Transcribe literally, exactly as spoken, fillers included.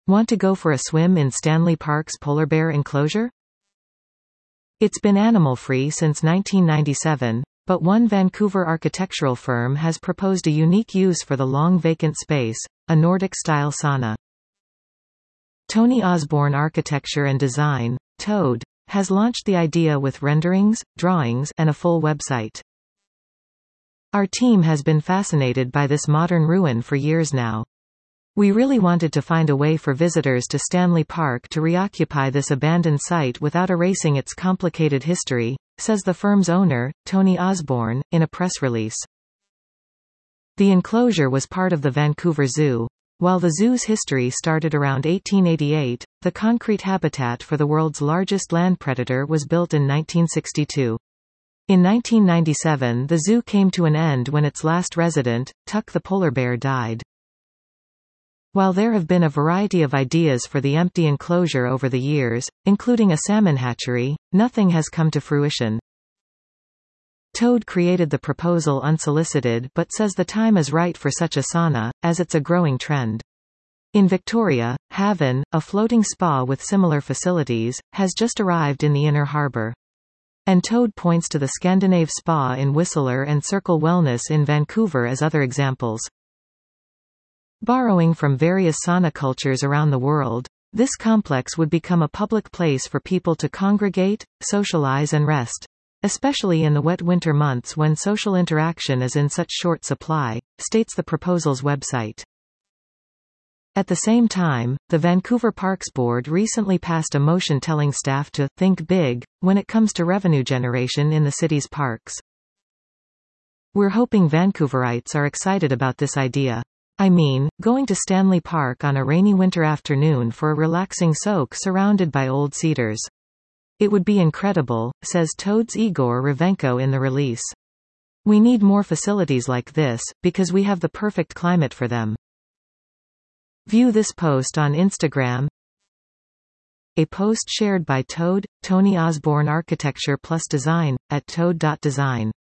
Want to go for a swim in Stanley Park's polar bear enclosure? It's been animal-free since nineteen ninety-seven, but one Vancouver architectural firm has proposed a unique use for the long vacant space, a Nordic-style sauna. Tony Osborne Architecture and Design, Toad, has launched the idea with renderings, drawings, and a full website. Our team has been fascinated by this modern ruin for years now. We really wanted to find a way for visitors to Stanley Park to reoccupy this abandoned site without erasing its complicated history, says the firm's owner, Tony Osborne, in a press release. The enclosure was part of the Vancouver Zoo. While the zoo's history started around eighteen eighty-eight, the concrete habitat for the world's largest land predator was built in nineteen sixty-two. In nineteen ninety-seven, the zoo came to an end when its last resident, Tuck the polar bear, died. While there have been a variety of ideas for the empty enclosure over the years, including a salmon hatchery, nothing has come to fruition. Toad created the proposal unsolicited but says the time is right for such a sauna, as it's a growing trend. In Victoria, Haven, a floating spa with similar facilities, has just arrived in the Inner Harbour. And Toad points to the Scandinave Spa in Whistler and Circle Wellness in Vancouver as other examples. Borrowing from various sauna cultures around the world, this complex would become a public place for people to congregate, socialize and rest. Especially in the wet winter months when social interaction is in such short supply, states the proposal's website. At the same time, the Vancouver Parks Board recently passed a motion telling staff to think big when it comes to revenue generation in the city's parks. We're hoping Vancouverites are excited about this idea. I mean, going to Stanley Park on a rainy winter afternoon for a relaxing soak surrounded by old cedars. It would be incredible, says Toad's Igor Ravenko in the release. We need more facilities like this, because we have the perfect climate for them. View this post on Instagram. A post shared by Toad, Tony Osborne Architecture plus Design, at toad dot design.